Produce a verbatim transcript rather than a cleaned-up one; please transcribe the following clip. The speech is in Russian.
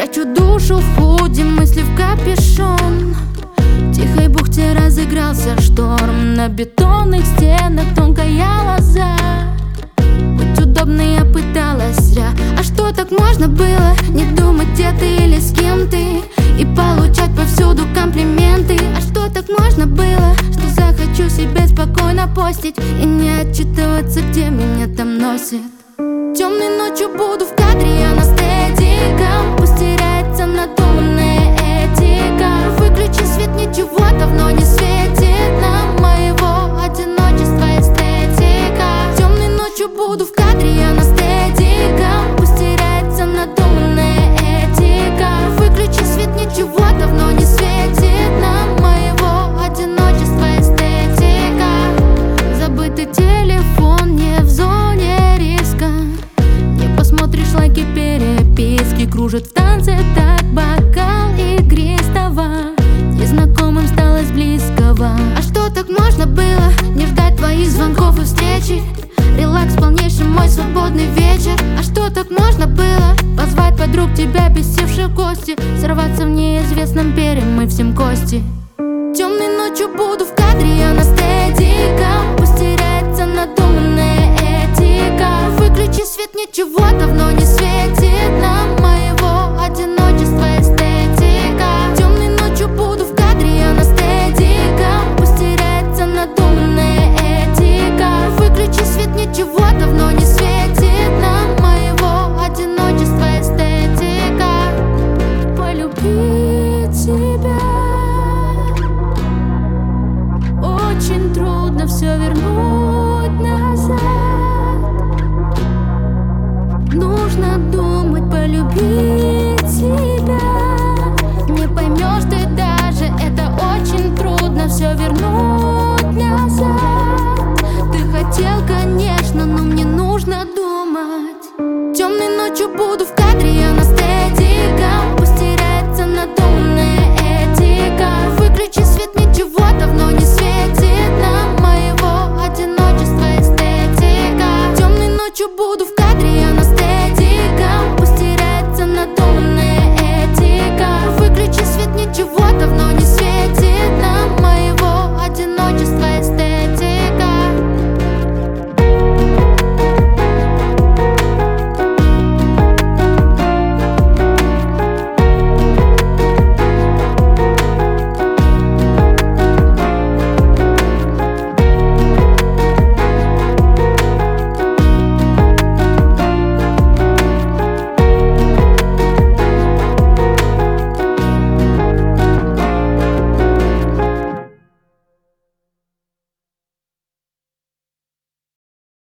Прячу душу в худи, мысли в капюшон. В тихой бухте разыгрался шторм. На бетонных стенах тонкая лоза. Быть удобной я пыталась зря. А что, так можно было? Не думать, где ты или с кем ты, и получать повсюду комплименты. А что, так можно было? Что захочу себе спокойно постить и не отчитываться, где меня там носит. Темной ночью буду в кадре, я на стедиком. Пусть теряется надуманная этика. Выключи свет, ничего давно не светит нам. Моего одиночества эстетика. Темной ночью буду в кадре, я на стедиком. Пусть теряется надуманная этика. Выключи свет, ничего давно не светит нам. Моего одиночества эстетика. Забытый телефон не в зоне риска. Посмотришь лайки, переписки. Кружит в танце так бокал игристого. Незнакомым стало с близкого. А что, так можно было? Не ждать твоих звонков и встречи. Релакс полнейший, мой свободный вечер. А что, так можно было? Позвать подруг тебя, бесивших в гости. Сорваться в неизвестном пере, мы всем кости. Темной ночью буду в кадре, я на стедиком. Пусть теряется надуманная этика. Выключи свет, ничего давно не светит нам. Моего одиночества эстетика. Темной ночью буду в кадре, я на стедиком. Пусть теряется надуманная этика. Выключи свет, ничего давно не светит нам. Моего одиночества эстетика. Полюбить тебя очень трудно, все вернуть назад. Нужно думать, полюбить тебя. Не поймешь ты даже, это очень трудно, все вернуть назад. Ты хотел, конечно, но мне нужно думать. Темной ночью буду в